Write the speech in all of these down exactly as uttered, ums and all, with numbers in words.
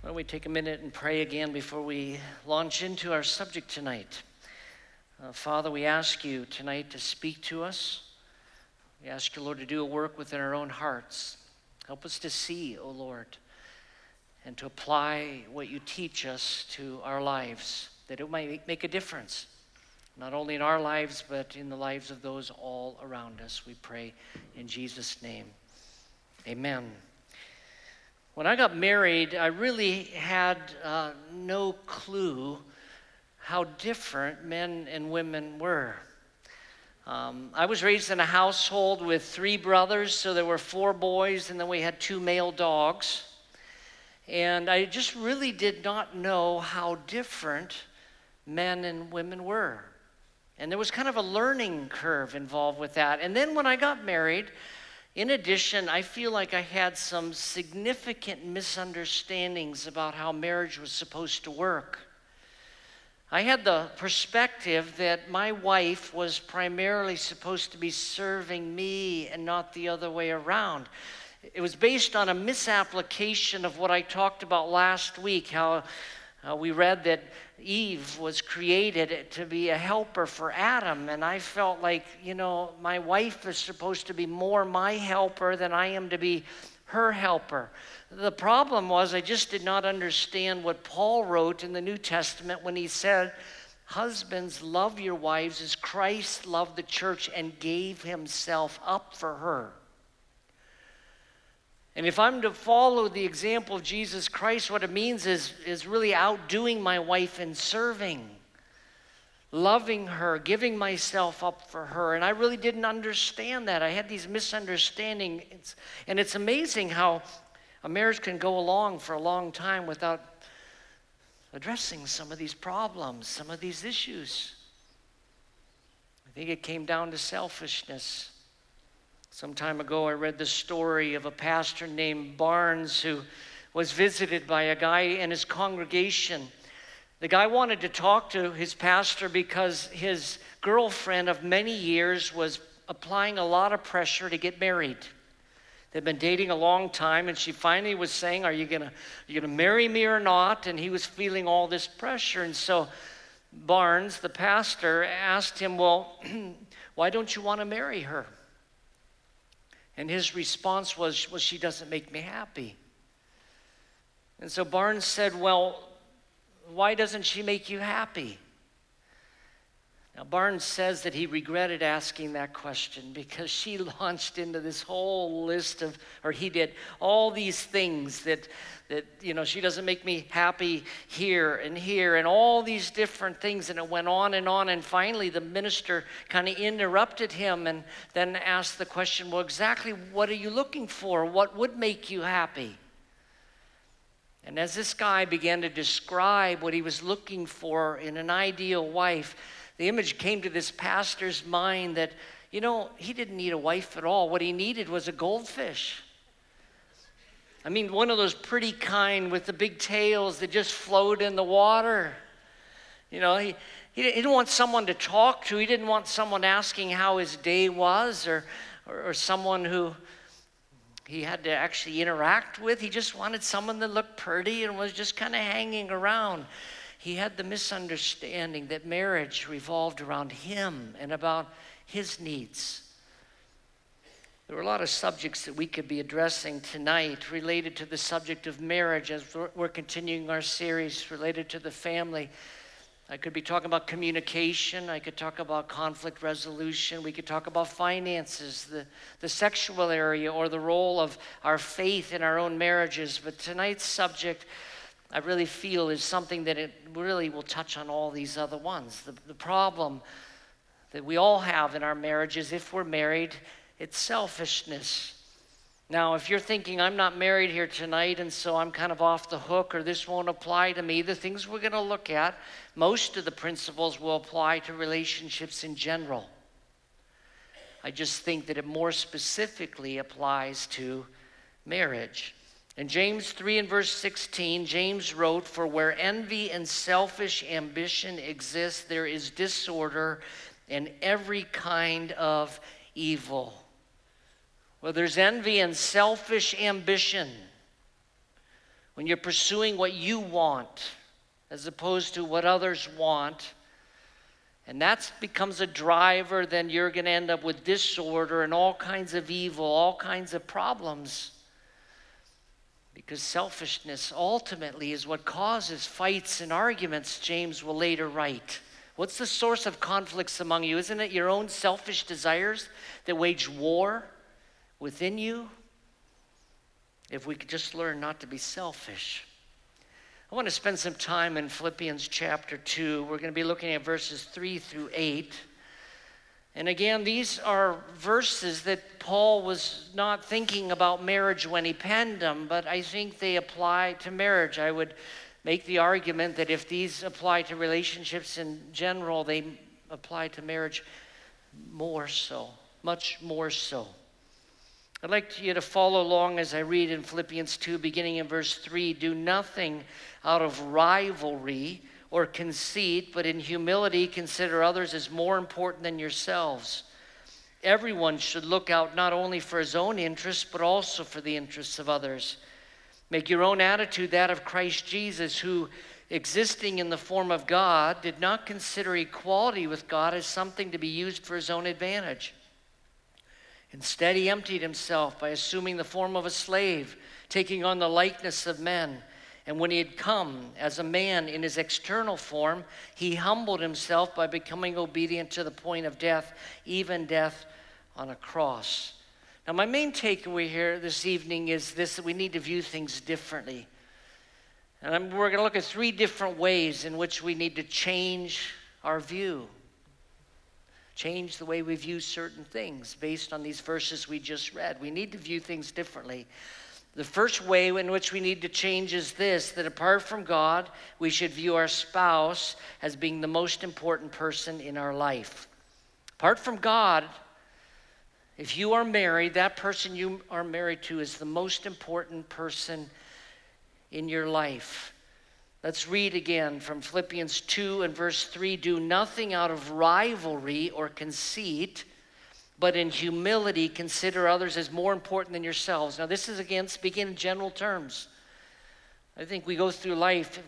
Why don't we take a minute and pray again before we launch into our subject tonight. Uh, Father, we ask you tonight to speak to us. We ask you, Lord, to do a work within our own hearts. Help us to see, O Lord, and to apply what you teach us to our lives, that it might make a difference, not only in our lives, but in the lives of those all around us. We pray in Jesus' name. Amen. When I got married, I really had uh, no clue how different men and women were. Um, I was raised in a household with three brothers, so there were four boys, and then we had two male dogs. And I just really did not know how different men and women were. And there was kind of a learning curve involved with that. And then when I got married, in addition, I feel like I had some significant misunderstandings about how marriage was supposed to work. I had the perspective that my wife was primarily supposed to be serving me and not the other way around. It was based on a misapplication of what I talked about last week, how uh, we read that Eve was created to be a helper for Adam, and I felt like, you know, my wife is supposed to be more my helper than I am to be her helper. The problem was I just did not understand what Paul wrote in the New Testament when he said, "Husbands, love your wives as Christ loved the church and gave himself up for her." And if I'm to follow the example of Jesus Christ, what it means is, is really outdoing my wife in serving, loving her, giving myself up for her. And I really didn't understand that. I had these misunderstandings. And it's amazing how a marriage can go along for a long time without addressing some of these problems, some of these issues. I think it came down to selfishness. Some time ago, I read the story of a pastor named Barnes who was visited by a guy in his congregation. The guy wanted to talk to his pastor because his girlfriend of many years was applying a lot of pressure to get married. They'd been dating a long time, and she finally was saying, "Are you gonna, are you gonna marry me or not?" And he was feeling all this pressure. And so Barnes, the pastor, asked him, "Well, why don't you want to marry her?" And his response was, "Well, she doesn't make me happy." And so Barnes said, "Well, why doesn't she make you happy?" Now, Barnes says that he regretted asking that question because she launched into this whole list of, or he did, all these things that, that you know, she doesn't make me happy here and here and all these different things. And it went on and on. And finally, the minister kind of interrupted him and then asked the question, "Well, exactly what are you looking for? What would make you happy?" And as this guy began to describe what he was looking for in an ideal wife, the image came to this pastor's mind that, you know, he didn't need a wife at all. What he needed was a goldfish. I mean, one of those pretty kind with the big tails that just float in the water. You know, he, he didn't want someone to talk to. He didn't want someone asking how his day was or, or, or someone who he had to actually interact with. He just wanted someone that looked pretty and was just kind of hanging around. He had the misunderstanding that marriage revolved around him and about his needs. There were a lot of subjects that we could be addressing tonight related to the subject of marriage as we're continuing our series related to the family. I could be talking about communication. I could talk about conflict resolution. We could talk about finances, the, the sexual area, or the role of our faith in our own marriages. But tonight's subject, I really feel, is something that it really will touch on all these other ones. The, the problem that we all have in our marriages, if we're married, it's selfishness. Now, if you're thinking, "I'm not married here tonight, and so I'm kind of off the hook, or this won't apply to me," the things we're going to look at, most of the principles will apply to relationships in general. I just think that it more specifically applies to marriage. In James three and verse sixteen, James wrote, "For where envy and selfish ambition exist, there is disorder and every kind of evil." Well, there's envy and selfish ambition. when you're pursuing what you want as opposed to what others want, and that becomes a driver, then you're going to end up with disorder and all kinds of evil, all kinds of problems. Because selfishness ultimately is what causes fights and arguments, James will later write. What's the source of conflicts among you? Isn't it your own selfish desires that wage war within you? If we could just learn not to be selfish. I want to spend some time in Philippians chapter two. We're going to be looking at verses three through eight. And again, these are verses that Paul was not thinking about marriage when he penned them, but I think they apply to marriage. I would make the argument that if these apply to relationships in general, they apply to marriage more so, much more so. I'd like you to follow along as I read in Philippians two, beginning in verse three. Do nothing out of rivalry or conceit, but in humility consider others as more important than yourselves. Everyone should look out not only for his own interests, but also for the interests of others. Make your own attitude that of Christ Jesus, who, existing in the form of God, did not consider equality with God as something to be used for his own advantage. Instead, he emptied himself by assuming the form of a slave, taking on the likeness of men. And when he had come as a man in his external form, he humbled himself by becoming obedient to the point of death, even death on a cross. Now, my main takeaway here this evening is this, that we need to view things differently. And I'm, we're going to look at three different ways in which we need to change our view. Change the way we view certain things based on these verses we just read. We need to view things differently. The first way in which we need to change is this, that apart from God, we should view our spouse as being the most important person in our life. Apart from God, if you are married, that person you are married to is the most important person in your life. Let's read again from Philippians two and verse three. Do nothing out of rivalry or conceit, but in humility consider others as more important than yourselves. Now, this is again speaking in general terms. I think we go through life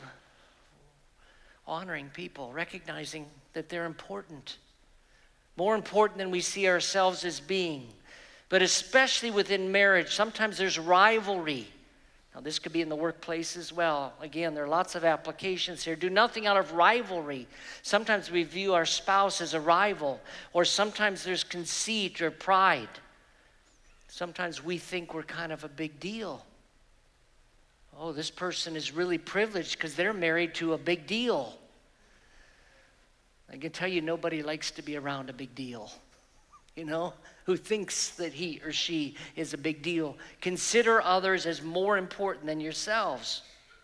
honoring people, recognizing that they're important, more important than we see ourselves as being. But especially within marriage, sometimes there's rivalry. Now, this could be in the workplace as well. Again, there are lots of applications here. Do nothing out of rivalry. Sometimes we view our spouse as a rival, or sometimes there's conceit or pride. Sometimes we think we're kind of a big deal. Oh, this person is really privileged because they're married to a big deal. I can tell you, nobody likes to be around a big deal, you know, who thinks that he or she is a big deal. Consider others as more important than yourselves.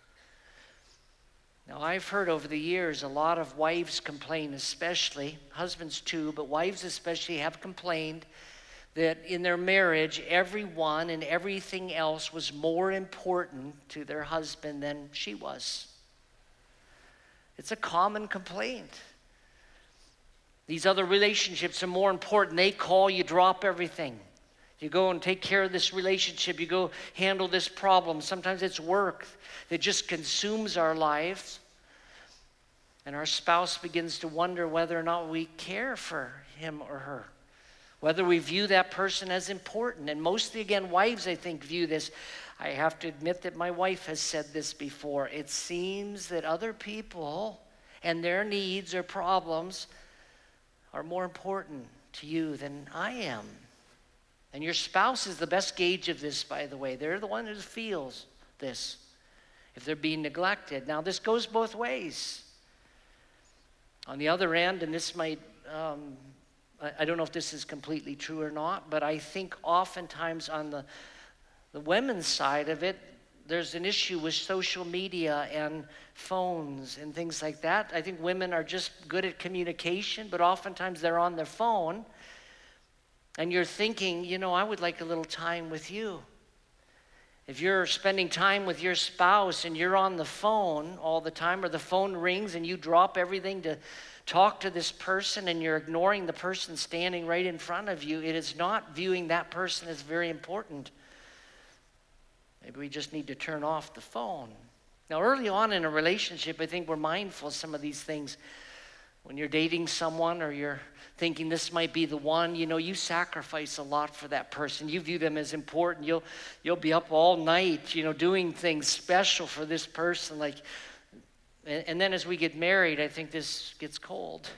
Now, I've heard over the years a lot of wives complain, especially, husbands too, but wives especially have complained that in their marriage, everyone and everything else was more important to their husband than she was. It's a common complaint. These other relationships are more important. They call, you drop everything. You go and take care of this relationship. You go handle this problem. Sometimes it's work that just consumes our lives. And our spouse begins to wonder whether or not we care for him or her, whether we view that person as important. And mostly, again, wives, I think, view this. I have to admit that my wife has said this before. It seems that other people and their needs or problems are more important to you than I am. And your spouse is the best gauge of this, by the way. They're the one who feels this if they're being neglected. Now, this goes both ways. On the other end, and this might, um, I, I don't know if this is completely true or not, but I think oftentimes on the, the women's side of it, there's an issue with social media and phones and things like that. I think women are just good at communication, but oftentimes they're on their phone. And you're thinking, you know, I would like a little time with you. If you're spending time with your spouse and you're on the phone all the time, or the phone rings and you drop everything to talk to this person and you're ignoring the person standing right in front of you, it is not viewing that person as very important. Maybe we just need to turn off the phone. Now, early on in a relationship, I think we're mindful of some of these things. When you're dating someone or you're thinking this might be the one, you know, you sacrifice a lot for that person. You view them as important. You'll you'll be up all night, you know, doing things special for this person. Like, and, and then as we get married, I think this gets cold.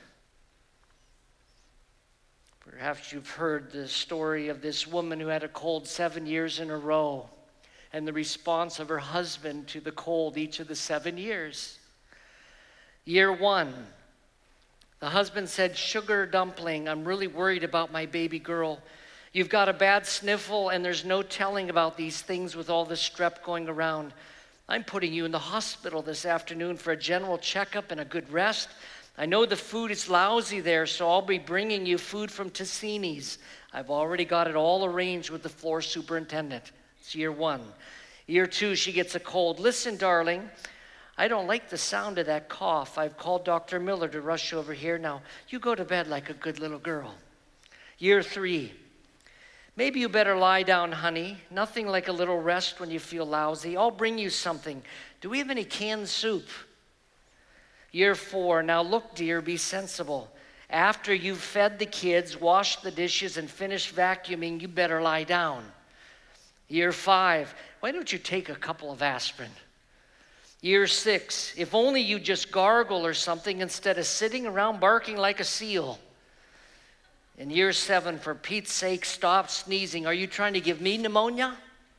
Perhaps you've heard the story of this woman who had a cold seven years in a row, and the response of her husband to the cold each of the seven years. Year one, the husband said, "Sugar dumpling, I'm really worried about my baby girl. You've got a bad sniffle and there's no telling about these things with all this strep going around. I'm putting you in the hospital this afternoon for a general checkup and a good rest. I know the food is lousy there, so I'll be bringing you food from Tassini's. I've already got it all arranged with the floor superintendent." It's year one. Year two, she gets a cold. "Listen, darling, I don't like the sound of that cough. I've called Doctor Miller to rush over here. Now, you go to bed like a good little girl." Year three, "Maybe you better lie down, honey. Nothing like a little rest when you feel lousy. I'll bring you something. Do we have any canned soup?" Year four, "Now look, dear, be sensible. After you've fed the kids, washed the dishes, and finished vacuuming, you better lie down." Year five, "Why don't you take a couple of aspirin?" Year six, "If only you just gargle or something instead of sitting around barking like a seal." In year seven, "For Pete's sake, stop sneezing. Are you trying to give me pneumonia?"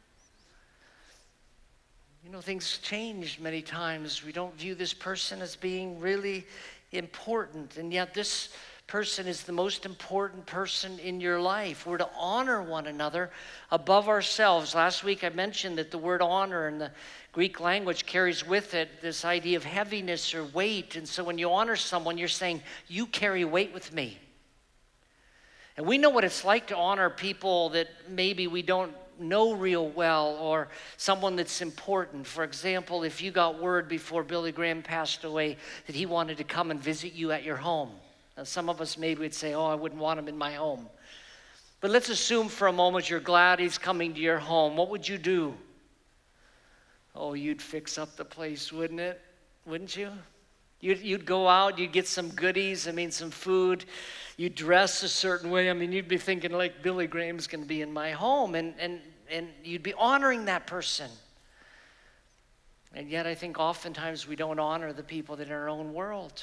You know, things change many times. We don't view this person as being really important, and yet this person is the most important person in your life. We're to honor one another above ourselves. Last week I mentioned that the word honor in the Greek language carries with it this idea of heaviness or weight. And so when you honor someone, you're saying, you carry weight with me. And we know what it's like to honor people that maybe we don't know real well, or someone that's important. For example, if you got word before Billy Graham passed away that he wanted to come and visit you at your home. Now, some of us maybe would say, oh, I wouldn't want him in my home. But let's assume for a moment you're glad he's coming to your home. What would you do? Oh, you'd fix up the place, wouldn't it? Wouldn't you? You'd, you'd go out, you'd get some goodies, I mean, some food. You'd dress a certain way. I mean, you'd be thinking like Billy Graham's going to be in my home. And, and, and you'd be honoring that person. And yet I think oftentimes we don't honor the people that are in our own world.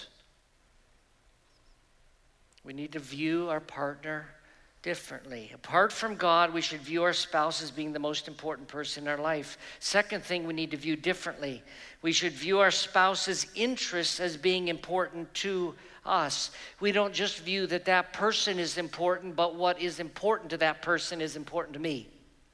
We need to view our partner differently. Apart from God, we should view our spouse as being the most important person in our life. Second thing we need to view differently, we should view our spouse's interests as being important to us. We don't just view that that person is important, but what is important to that person is important to me.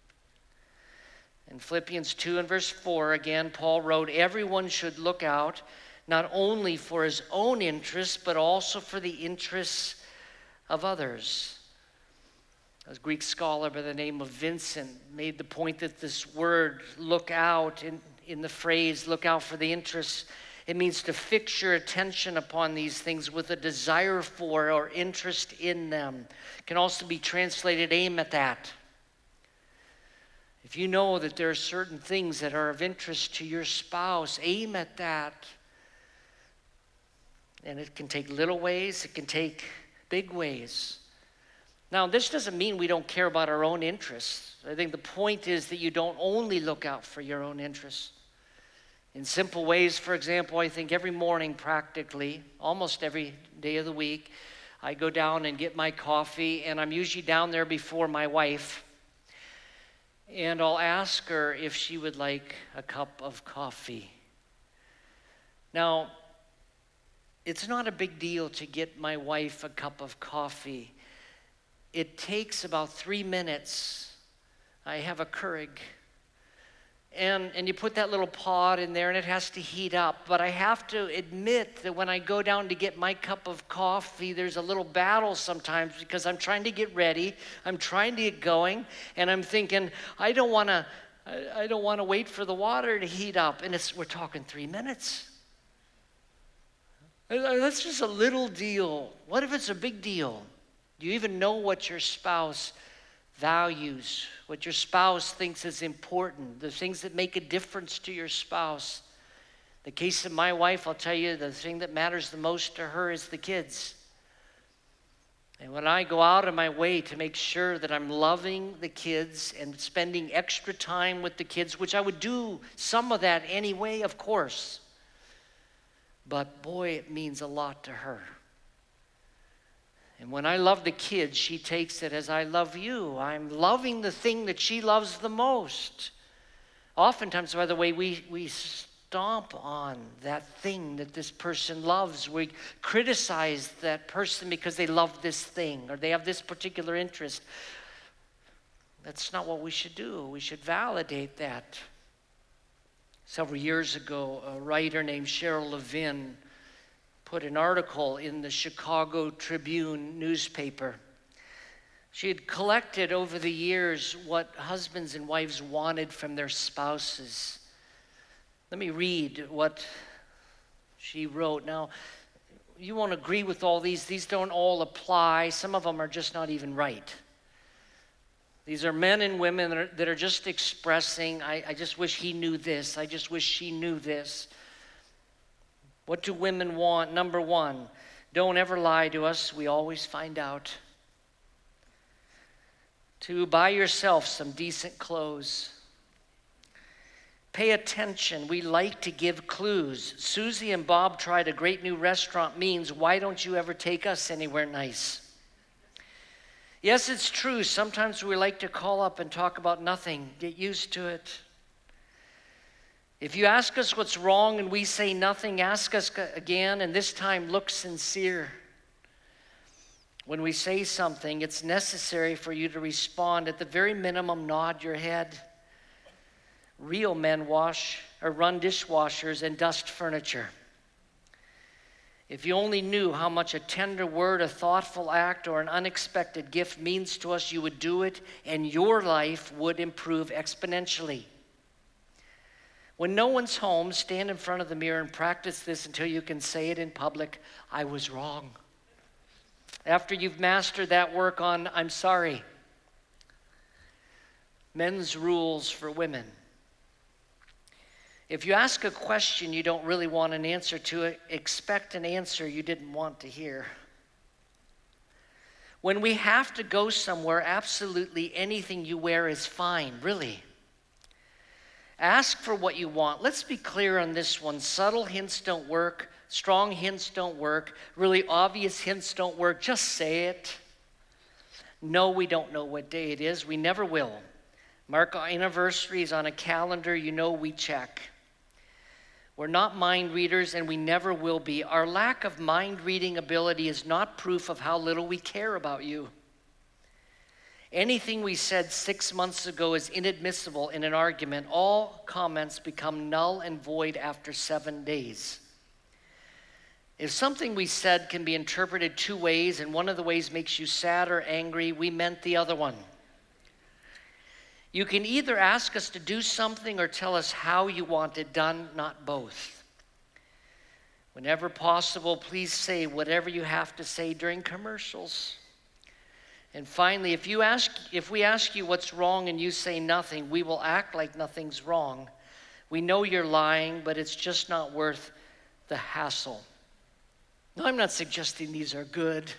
In Philippians two and verse four, again, Paul wrote, everyone should look out not only for his own interests, but also for the interests of others. A Greek scholar by the name of Vincent made the point that this word, look out, in, in the phrase, look out for the interests, it means to fix your attention upon these things with a desire for or interest in them. It can also be translated, aim at that. If you know that there are certain things that are of interest to your spouse, aim at that. And it can take little ways, it can take big ways. Now, this doesn't mean we don't care about our own interests. I think the point is that you don't only look out for your own interests. In simple ways, for example, I think every morning practically, almost every day of the week, I go down and get my coffee, and I'm usually down there before my wife. And I'll ask her if she would like a cup of coffee. Now, it's not a big deal to get my wife a cup of coffee. It takes about three minutes. I have a Keurig. And, and you put that little pod in there and it has to heat up. But I have to admit that when I go down to get my cup of coffee, there's a little battle sometimes because I'm trying to get ready. I'm trying to get going. And I'm thinking, I don't want to I, I don't want to wait for the water to heat up. And it's we're talking three minutes. That's just a little deal. What if it's a big deal? Do you even know what your spouse values, what your spouse thinks is important, the things that make a difference to your spouse. The case of my wife, I'll tell you, the thing that matters the most to her is the kids. And when I go out of my way to make sure that I'm loving the kids and spending extra time with the kids, which I would do some of that anyway, of course, but boy, it means a lot to her. And when I love the kids, she takes it as I love you. I'm loving the thing that she loves the most. Oftentimes, by the way, we, we stomp on that thing that this person loves. We criticize that person because they love this thing or they have this particular interest. That's not what we should do. We should validate that. Several years ago, a writer named Cheryl Levin put an article in the Chicago Tribune newspaper. She had collected over the years what husbands and wives wanted from their spouses. Let me read what she wrote. Now, you won't agree with all these. These don't all apply. Some of them are just not even right. These are men and women that are, that are just expressing, I, I just wish he knew this. I just wish she knew this. What do women want? Number one, don't ever lie to us. We always find out. Two, buy yourself some decent clothes. Pay attention. We like to give clues. Susie and Bob tried a great new restaurant means, why don't you ever take us anywhere nice? Yes, it's true. Sometimes we like to call up and talk about nothing. Get used to it. If you ask us what's wrong and we say nothing, ask us again, and this time look sincere. When we say something, it's necessary for you to respond. At the very minimum, nod your head. Real men wash or run dishwashers and dust furniture. If you only knew how much a tender word, a thoughtful act, or an unexpected gift means to us, you would do it, and your life would improve exponentially. When no one's home, stand in front of the mirror and practice this until you can say it in public, I was wrong. After you've mastered that, work on, I'm sorry. Men's rules for women. If you ask a question you don't really want an answer to, expect an answer you didn't want to hear. When we have to go somewhere, absolutely anything you wear is fine, really. Ask for what you want. Let's be clear on this one. Subtle hints don't work. Strong hints don't work. Really obvious hints don't work. Just say it. No, we don't know what day it is. We never will. Mark anniversaries on a calendar, you know we check. We're not mind readers, and we never will be. Our lack of mind-reading ability is not proof of how little we care about you. Anything we said six months ago is inadmissible in an argument. All comments become null and void after seven days. If something we said can be interpreted two ways, and one of the ways makes you sad or angry, we meant the other one. You can either ask us to do something or tell us how you want it done, not both. Whenever possible, please say whatever you have to say during commercials. And finally, if you ask, if we ask you what's wrong and you say nothing, we will act like nothing's wrong. We know you're lying, but it's just not worth the hassle. Now, I'm not suggesting these are good,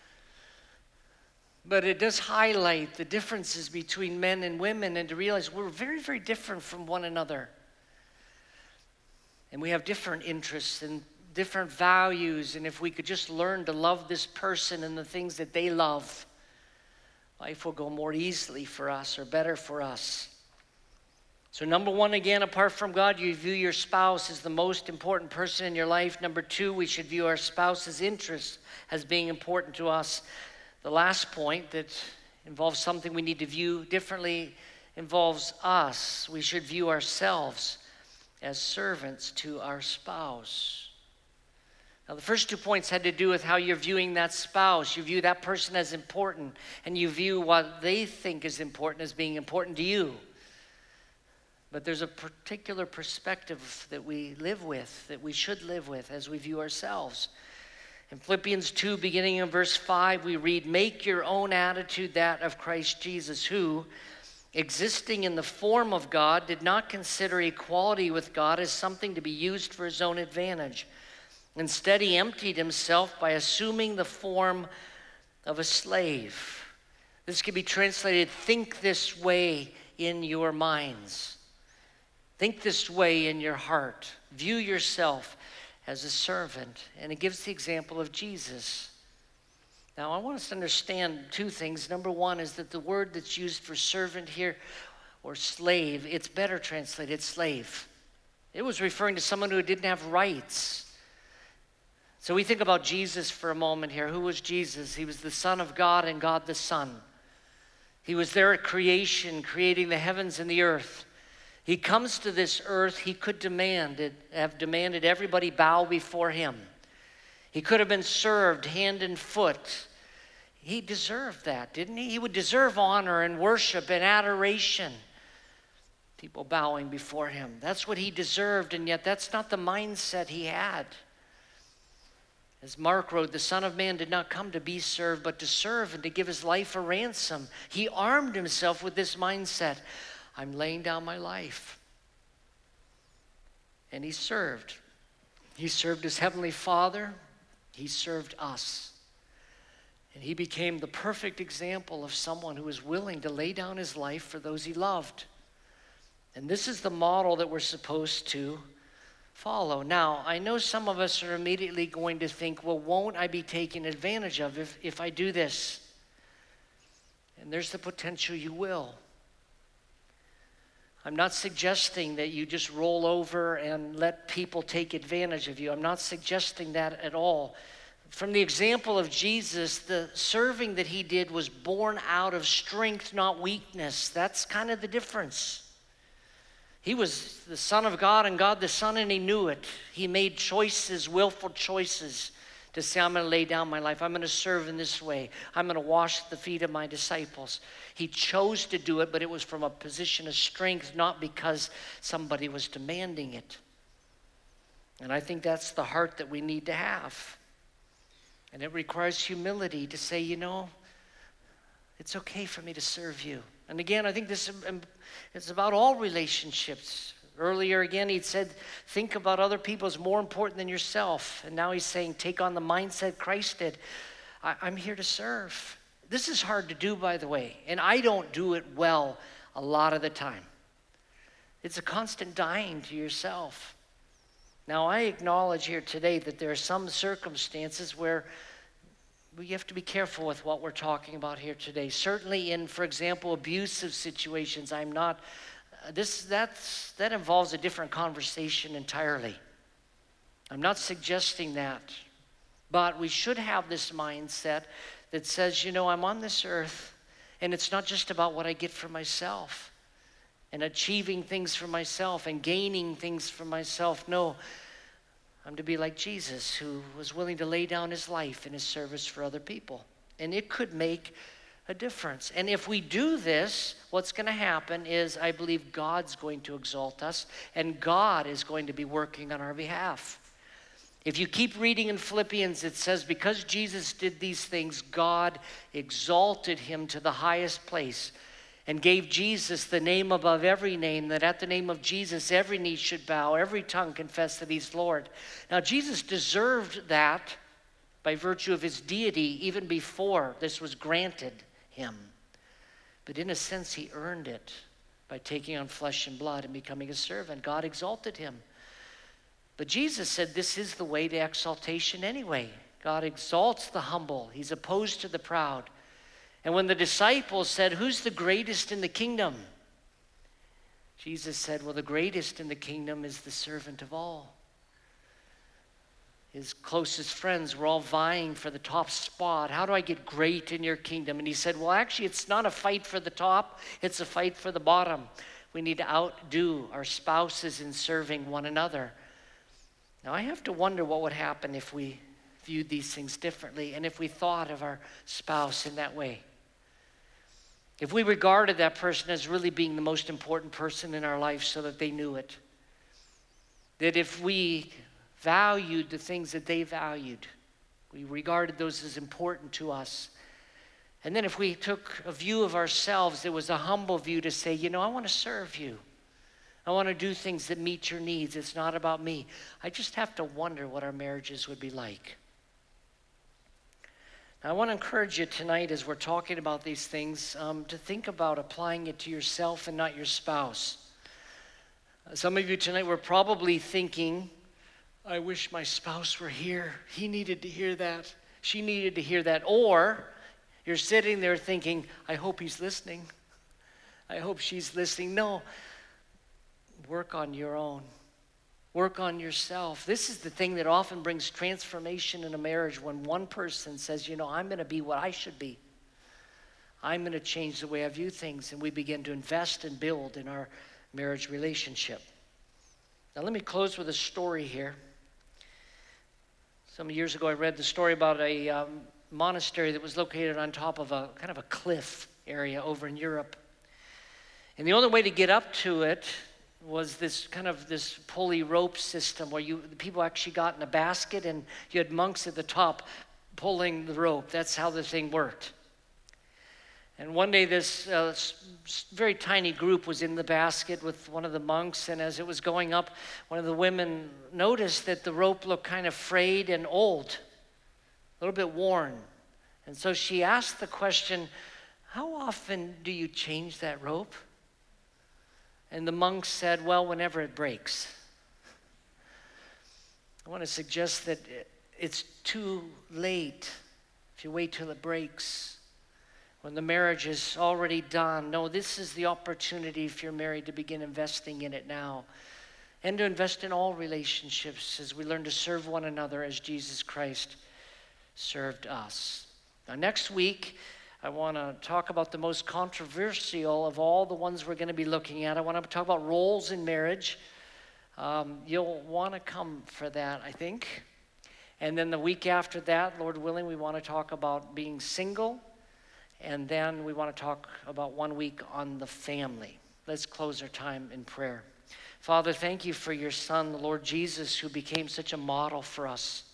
but it does highlight the differences between men and women and to realize we're very, very different from one another. And we have different interests and different values, and if we could just learn to love this person and the things that they love, life will go more easily for us or better for us. So number one, again, apart from God, you view your spouse as the most important person in your life. Number two, we should view our spouse's interests as being important to us. The last point that involves something we need to view differently involves us. We should view ourselves as servants to our spouse. Now, the first two points had to do with how you're viewing that spouse. You view that person as important, and you view what they think is important as being important to you. But there's a particular perspective that we live with, that we should live with as we view ourselves. In Philippians two, beginning in verse five, we read, "Make your own attitude that of Christ Jesus, who, existing in the form of God, did not consider equality with God as something to be used for his own advantage. Instead, he emptied himself by assuming the form of a slave." This can be translated, "Think this way in your minds. Think this way in your heart. View yourself as a servant." And it gives the example of Jesus. Now, I want us to understand two things. Number one is that the word that's used for servant here, or slave, it's better translated slave. It was referring to someone who didn't have rights. So we think about Jesus for a moment here. Who was Jesus? He was the Son of God and God the Son. He was there at creation, creating the heavens and the earth. He comes to this earth. He could demand it, have demanded everybody bow before him. He could have been served hand and foot. He deserved that, didn't he? He would deserve honor and worship and adoration. People bowing before him. That's what he deserved, and yet that's not the mindset he had. As Mark wrote, "The Son of Man did not come to be served, but to serve and to give his life a ransom." He armed himself with this mindset. I'm laying down my life. And he served. He served his heavenly Father. He served us. And he became the perfect example of someone who was willing to lay down his life for those he loved. And this is the model that we're supposed to follow. Now, I know some of us are immediately going to think, well, won't I be taken advantage of if, if I do this? And there's the potential you will. I'm not suggesting that you just roll over and let people take advantage of you. I'm not suggesting that at all. From the example of Jesus, the serving that he did was born out of strength, not weakness. That's kind of the difference. He was the Son of God and God the Son, and he knew it. He made choices, willful choices, to say, I'm going to lay down my life. I'm going to serve in this way. I'm going to wash the feet of my disciples. He chose to do it, but it was from a position of strength, not because somebody was demanding it. And I think that's the heart that we need to have. And it requires humility to say, you know, it's okay for me to serve you. And again, I think this is about all relationships. Earlier again, he said, think about other people as more important than yourself. And now he's saying, take on the mindset Christ did. I, I'm here to serve. This is hard to do, by the way. And I don't do it well a lot of the time. It's a constant dying to yourself. Now, I acknowledge here today that there are some circumstances where we have to be careful with what we're talking about here today. Certainly in, for example, abusive situations, I'm not... This that's that involves a different conversation entirely. I'm not suggesting that, but we should have this mindset that says, you know, I'm on this earth, and it's not just about what I get for myself and achieving things for myself and gaining things for myself. No, I'm to be like Jesus, who was willing to lay down his life in his service for other people, and it could make a difference. And if we do this, what's going to happen is I believe God's going to exalt us, and God is going to be working on our behalf. If you keep reading in Philippians, it says, because Jesus did these things, God exalted him to the highest place and gave Jesus the name above every name, that at the name of Jesus every knee should bow, every tongue confess that he's Lord. Now, Jesus deserved that by virtue of his deity even before this was granted him. But in a sense, he earned it by taking on flesh and blood and becoming a servant. God exalted him. But Jesus said this is the way to exaltation anyway. God exalts the humble. He's opposed to the proud. And when the disciples said, who's the greatest in the kingdom? Jesus said, well, the greatest in the kingdom is the servant of all. His closest friends were all vying for the top spot. How do I get great in your kingdom? And he said, well, actually, it's not a fight for the top. It's a fight for the bottom. We need to outdo our spouses in serving one another. Now, I have to wonder what would happen if we viewed these things differently and if we thought of our spouse in that way. If we regarded that person as really being the most important person in our life so that they knew it. That if we valued the things that they valued, We regarded those as important to us. And then if we took a view of ourselves, it was a humble view to say, you know, I want to serve you. I want to do things that meet your needs. It's not about me. I just have to wonder what our marriages would be like. Now, I want to encourage you tonight as we're talking about these things um, to think about applying it to yourself and not your spouse. Uh, some of you tonight were probably thinking, I wish my spouse were here. He needed to hear that. She needed to hear that. Or you're sitting there thinking, I hope he's listening. I hope she's listening. No. Work on your own. Work on yourself. This is the thing that often brings transformation in a marriage when one person says, you know, I'm going to be what I should be. I'm going to change the way I view things, and we begin to invest and build in our marriage relationship. Now let me close with a story here. Some years ago I read the story about a um, monastery that was located on top of a kind of a cliff area over in Europe. And the only way to get up to it was this kind of this pulley rope system where you the people actually got in a basket and you had monks at the top pulling the rope. That's how the thing worked. And one day this uh, very tiny group was in the basket with one of the monks, and as it was going up, one of the women noticed that the rope looked kind of frayed and old, a little bit worn. And so she asked the question, how often do you change that rope? And the monk said, well, whenever it breaks. I want to suggest that it's too late if you wait till it breaks. When the marriage is already done. No, this is the opportunity if you're married to begin investing in it now. And to invest in all relationships as we learn to serve one another as Jesus Christ served us. Now next week, I want to talk about the most controversial of all the ones we're going to be looking at. I want to talk about roles in marriage. Um, you'll want to come for that, I think. And then the week after that, Lord willing, we want to talk about being single. And then we want to talk about one week on the family. Let's close our time in prayer. Father, thank you for your Son, the Lord Jesus, who became such a model for us,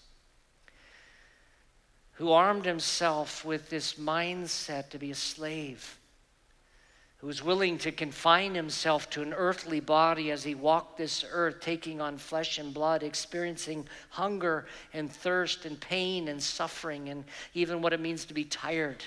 who armed himself with this mindset to be a slave, who was willing to confine himself to an earthly body as he walked this earth, taking on flesh and blood, experiencing hunger and thirst and pain and suffering and even what it means to be tired.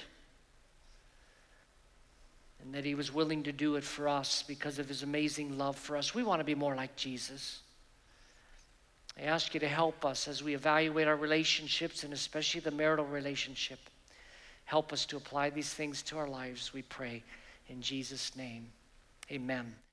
And that he was willing to do it for us because of his amazing love for us. We want to be more like Jesus. I ask you to help us as we evaluate our relationships and especially the marital relationship. Help us to apply these things to our lives, we pray. In Jesus' name, amen.